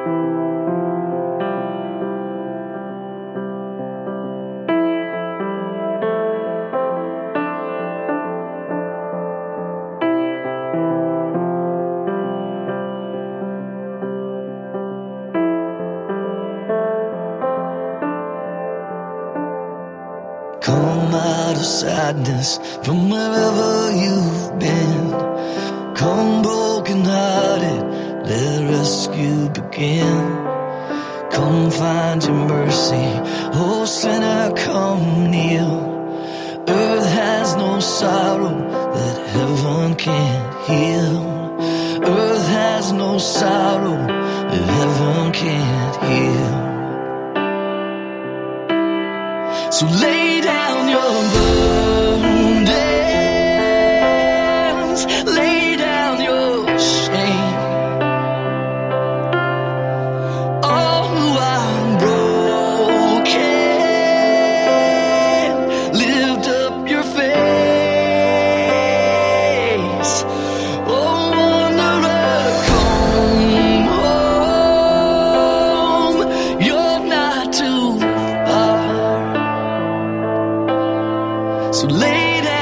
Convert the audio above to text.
Come out of sadness from wherever you've been. Come broken-hearted, let rescue begin. Come find your mercy, oh sinner, come kneel. Earth has no sorrow that heaven can't heal. Earth has no sorrow that heaven can't heal. So lay down your burdens, lay down your shame. Oh, I'm broken. Lift up your face. Oh, wanderer, come home. You're not too far. So lay down